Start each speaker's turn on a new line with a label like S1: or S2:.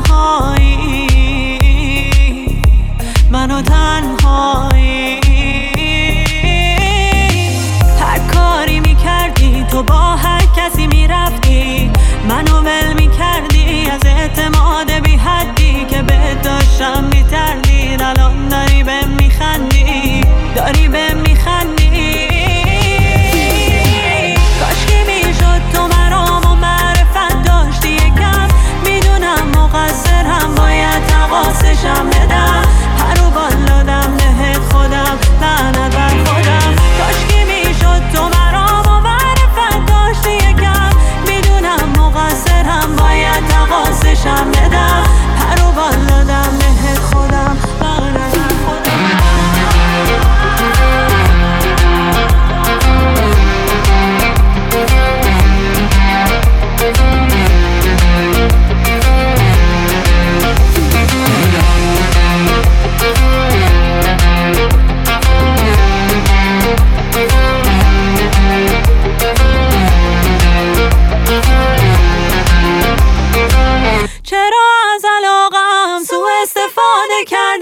S1: تنهایی، منو تنهایی. هر کاری میکردی تو با هر کسی میرفتی، منو ول میکردی از اعتماد بی حدی که بهت داشتم میتردی. الان داری بهم میخندی، داری بهم میخندی. کاشکی میشد تو مرام و معرفت داشتی یکم. میدونم مقصرم، باید تقاصشم بدم. پر و بال دادم بهت خودم، لعنت بر خودم. کاشکی میشد تو مرام و معرفت داشتی یکم. میدونم مقصرم، باید تقاصشم بدم. پر و بال دادم بهت خودم، لعنت بر خودم. چرا از علاقم سوء استفاده کردی؟